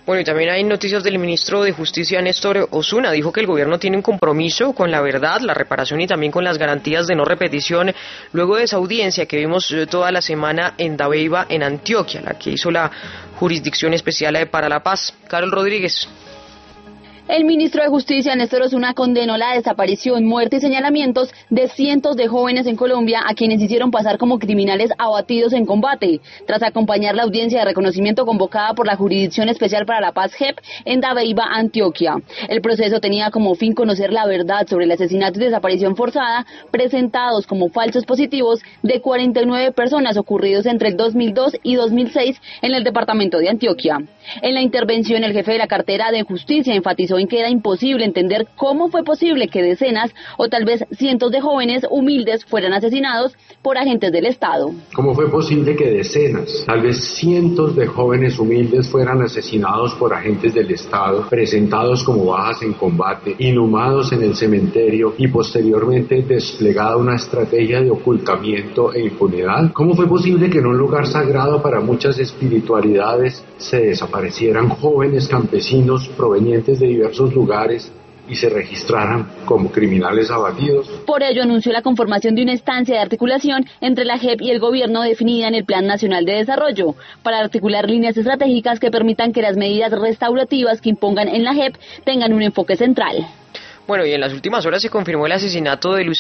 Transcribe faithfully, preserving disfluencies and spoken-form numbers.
Bueno, y también hay noticias del ministro de Justicia, Néstor Osuna. Dijo que el gobierno tiene un compromiso con la verdad, la reparación y también con las garantías de no repetición, luego de esa audiencia que vimos toda la semana en Dabeiba, en Antioquia, la que hizo la Jurisdicción Especial para la Paz. Carol Rodríguez. El ministro de Justicia, Néstor Osuna, condenó la desaparición, muerte y señalamientos de cientos de jóvenes en Colombia a quienes hicieron pasar como criminales abatidos en combate, tras acompañar la audiencia de reconocimiento convocada por la Jurisdicción Especial para la Paz, J E P, en Dabeiba, Antioquia. El proceso tenía como fin conocer la verdad sobre el asesinato y desaparición forzada presentados como falsos positivos de cuarenta y nueve personas ocurridos entre el dos mil dos y dos mil seis en el departamento de Antioquia. En la intervención, el jefe de la cartera de Justicia enfatizó en que era imposible entender cómo fue posible que decenas o tal vez cientos de jóvenes humildes fueran asesinados por agentes del Estado. ¿Cómo fue posible que decenas, tal vez cientos de jóvenes humildes fueran asesinados por agentes del Estado, presentados como bajas en combate, inhumados en el cementerio y posteriormente desplegada una estrategia de ocultamiento e impunidad? ¿Cómo fue posible que en un lugar sagrado para muchas espiritualidades se desaparecieran jóvenes campesinos provenientes de diversos lugares y se registraran como criminales abatidos? Por ello anunció la conformación de una instancia de articulación entre la J E P y el gobierno definida en el Plan Nacional de Desarrollo, para articular líneas estratégicas que permitan que las medidas restaurativas que impongan en la J E P tengan un enfoque central. Bueno, y en las últimas horas se confirmó el asesinato de Luis